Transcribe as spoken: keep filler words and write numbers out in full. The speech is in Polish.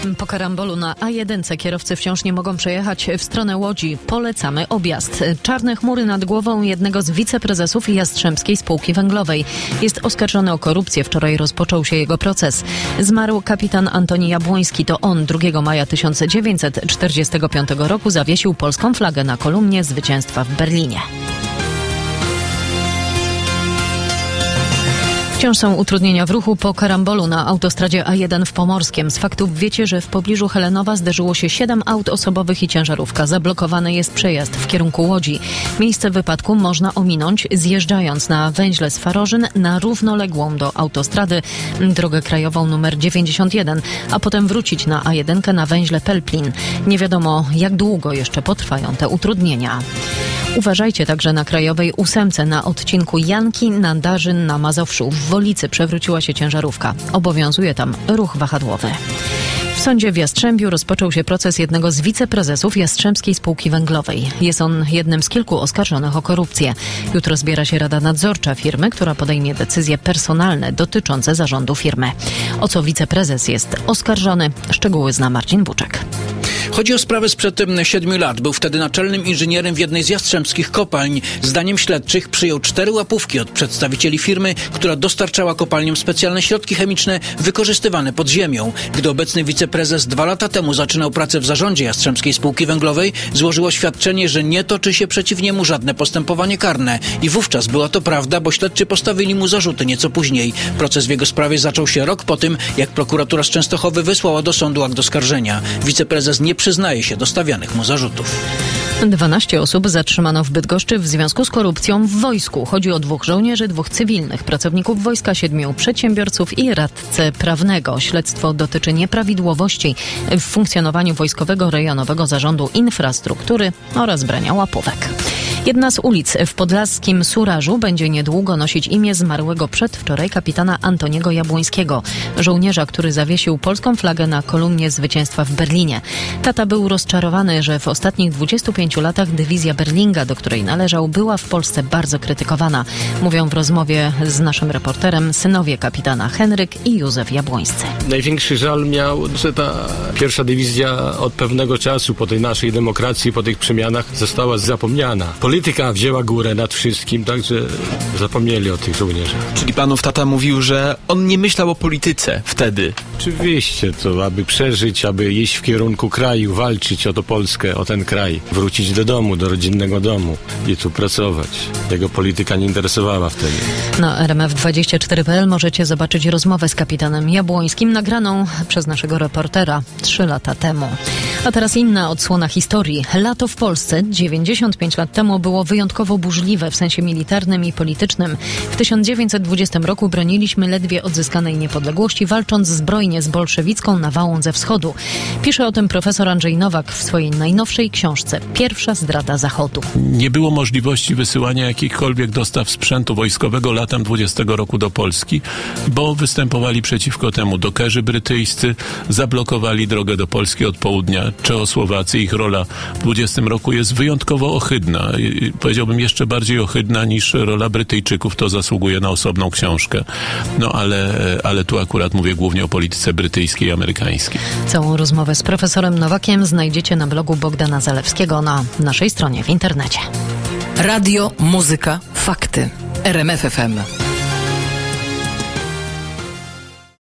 Po karambolu na A jeden kierowcy wciąż nie mogą przejechać w stronę Łodzi. Polecamy objazd. Czarne chmury nad głową jednego z wiceprezesów Jastrzębskiej Spółki Węglowej. Jest oskarżony o korupcję. Wczoraj rozpoczął się jego proces. Zmarł kapitan Antoni Jabłoński. To on drugiego maja tysiąc dziewięćset czterdziestego piątego roku zawiesił polską flagę na kolumnie zwycięstwa w Berlinie. Wciąż są utrudnienia w ruchu po karambolu na autostradzie A jeden w Pomorskiem. Z faktów wiecie, że w pobliżu Helenowa zderzyło się siedem aut osobowych i ciężarówka. Zablokowany jest przejazd w kierunku Łodzi. Miejsce wypadku można ominąć, zjeżdżając na węźle z Farożyn na równoległą do autostrady drogę krajową numer dziewięćdziesiąt jeden, a potem wrócić na A jeden na węźle Pelplin. Nie wiadomo, jak długo jeszcze potrwają te utrudnienia. Uważajcie także na krajowej ósemce na odcinku Janki na Darzyn na Mazowszu. W Wolicy przewróciła się ciężarówka. Obowiązuje tam ruch wahadłowy. W sądzie w Jastrzębiu rozpoczął się proces jednego z wiceprezesów Jastrzębskiej Spółki Węglowej. Jest on jednym z kilku oskarżonych o korupcję. Jutro zbiera się Rada Nadzorcza firmy, która podejmie decyzje personalne dotyczące zarządu firmy. O co wiceprezes jest oskarżony? Szczegóły zna Marcin Buczek. Chodzi o sprawę sprzed siedmiu lat. Był wtedy naczelnym inżynierem w jednej z jastrzębskich kopalń. Zdaniem śledczych przyjął cztery łapówki od przedstawicieli firmy, która dostarczała kopalniom specjalne środki chemiczne wykorzystywane pod ziemią. Gdy obecny wiceprezes dwa lata temu zaczynał pracę w zarządzie Jastrzębskiej Spółki Węglowej, złożył oświadczenie, że nie toczy się przeciw niemu żadne postępowanie karne. I wówczas była to prawda, bo śledczy postawili mu zarzuty nieco później. Proces w jego sprawie zaczął się rok po tym, jak prokuratura z Częstochowy wysłała do sądu akt oskarżenia. Wiceprezes nie przyznaje się do stawianych mu zarzutów. dwanaście osób zatrzymano w Bydgoszczy w związku z korupcją w wojsku. Chodzi o dwóch żołnierzy, dwóch cywilnych pracowników wojska, siedmiu przedsiębiorców i radcę prawnego. Śledztwo dotyczy nieprawidłowości w funkcjonowaniu Wojskowego Rejonowego Zarządu Infrastruktury oraz brania łapówek. Jedna z ulic w podlaskim Surażu będzie niedługo nosić imię zmarłego przedwczoraj kapitana Antoniego Jabłońskiego, żołnierza, który zawiesił polską flagę na kolumnie zwycięstwa w Berlinie. Tata był rozczarowany, że w ostatnich dwudziestu pięciu latach dywizja Berlinga, do której należał, była w Polsce bardzo krytykowana. Mówią w rozmowie z naszym reporterem synowie kapitana Henryk i Józef Jabłońscy. Największy żal miał, że ta pierwsza dywizja od pewnego czasu po tej naszej demokracji, po tych przemianach została zapomniana. Polityka wzięła górę nad wszystkim, także zapomnieli o tych żołnierzach. Czyli panów tata mówił, że on nie myślał o polityce wtedy. Oczywiście, to aby przeżyć, aby iść w kierunku kraju, walczyć o to Polskę, o ten kraj, wrócić do domu, do rodzinnego domu i tu pracować. Jego polityka nie interesowała wtedy. Na R M F dwadzieścia cztery kropka p l możecie zobaczyć rozmowę z kapitanem Jabłońskim nagraną przez naszego reportera trzy lata temu. A teraz inna odsłona historii. Lato w Polsce dziewięćdziesiąt pięć lat temu było wyjątkowo burzliwe w sensie militarnym i politycznym. W tysiąc dziewięćset dwudziestym roku broniliśmy ledwie odzyskanej niepodległości, walcząc zbrojnie z bolszewicką nawałą ze wschodu. Pisze o tym profesor Andrzej Nowak w swojej najnowszej książce Pierwsza zdrada Zachodu. Nie było możliwości wysyłania jakichkolwiek dostaw sprzętu wojskowego latem dwudziestego roku do Polski, bo występowali przeciwko temu dokerzy brytyjscy, zablokowali drogę do Polski od południa. Czechosłowacy, ich rola w dwudziestym roku jest wyjątkowo ohydna. Powiedziałbym jeszcze bardziej ohydna niż rola Brytyjczyków. To zasługuje na osobną książkę. No ale, ale tu akurat mówię głównie o polityce brytyjskiej i amerykańskiej. Całą rozmowę z profesorem Nowakiem znajdziecie na blogu Bogdana Zalewskiego na naszej stronie w internecie. Radio, muzyka, fakty. R M F F M.